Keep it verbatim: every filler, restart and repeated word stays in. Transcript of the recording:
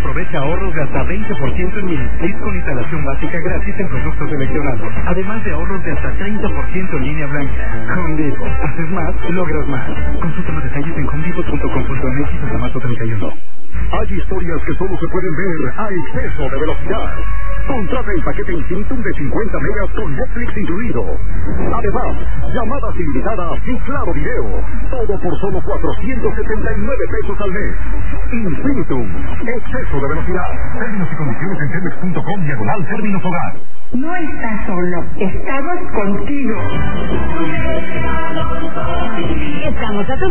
Aprovecha ahorros de hasta veinte por ciento en Ministris con instalación básica gratis en productos seleccionados. Además de ahorros de hasta treinta por ciento en línea blanca. Home Depot. Haces más, logras más. Consulta más detalles en home depot punto com punto m x hasta marzo treinta y uno. Hay historias que solo se pueden ver a exceso de velocidad. Contrata el paquete Infinitum de cincuenta megas con Netflix incluido. Además, llamadas ilimitadas y claro video. Todo por solo cuatrocientos setenta y nueve pesos al mes. Infinitum. Exceso de velocidad. Términos y condiciones en telmex punto com diagonal términos hogar. No estás solo. Estamos contigo. Estamos a tu